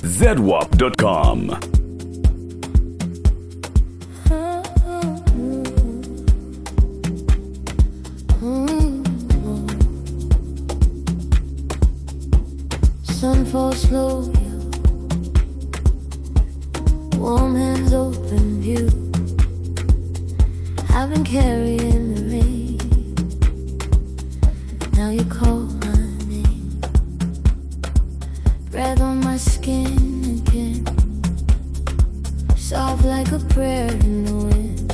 zedwap.com. Sun falls slow, warm hands, open view. I've been carrying the rain. Now you call my name. Breath on my skin again, soft like a prayer in the wind.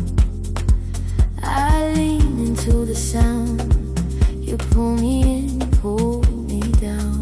I lean into the sound. You pull me in, pull me down.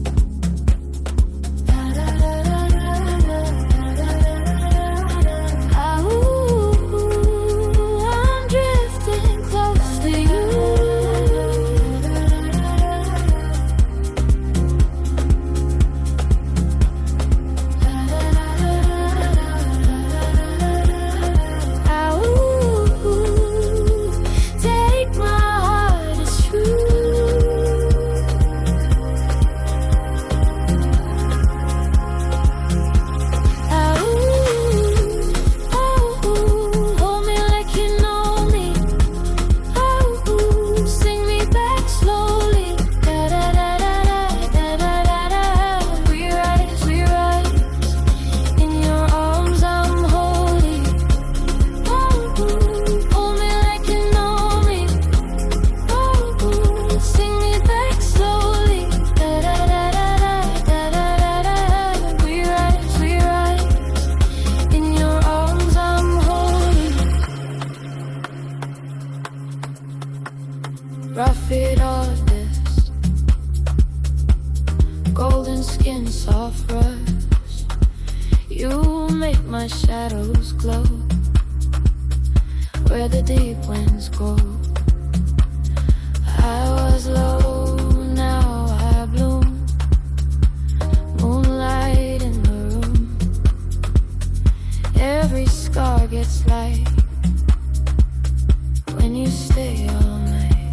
Rough-it artist, golden skin, soft rust. You make my shadows glow where the deep winds go. I was low, now I bloom. Moonlight in the room. Every scar gets light when you stay all night.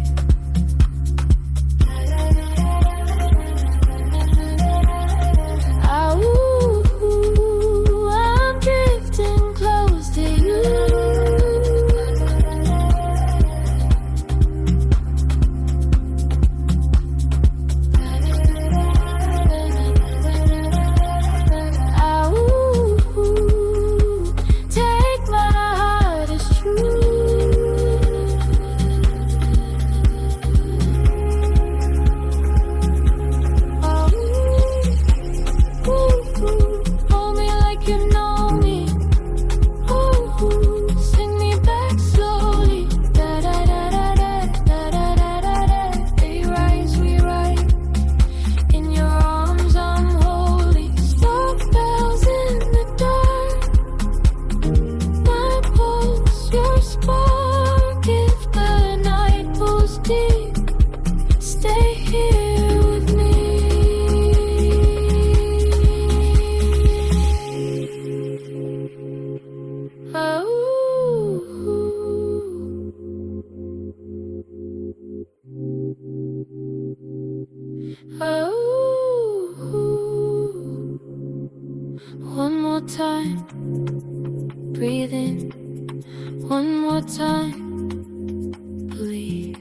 One more time, breathe in. One more time, believe.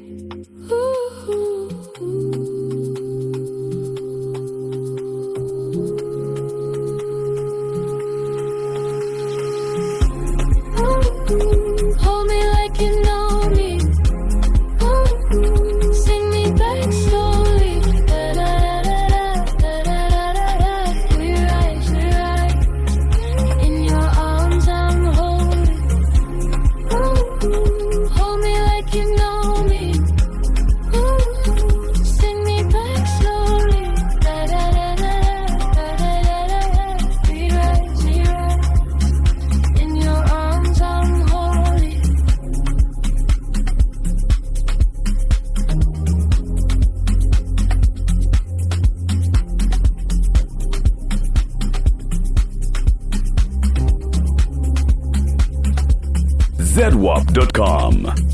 Hold me like you know me. Sing me back slowly. We rise. In your arms I'm holding. Hold me like you know me. Sing me back slowly. We rise. In your arms I'm holding. zedwap.com.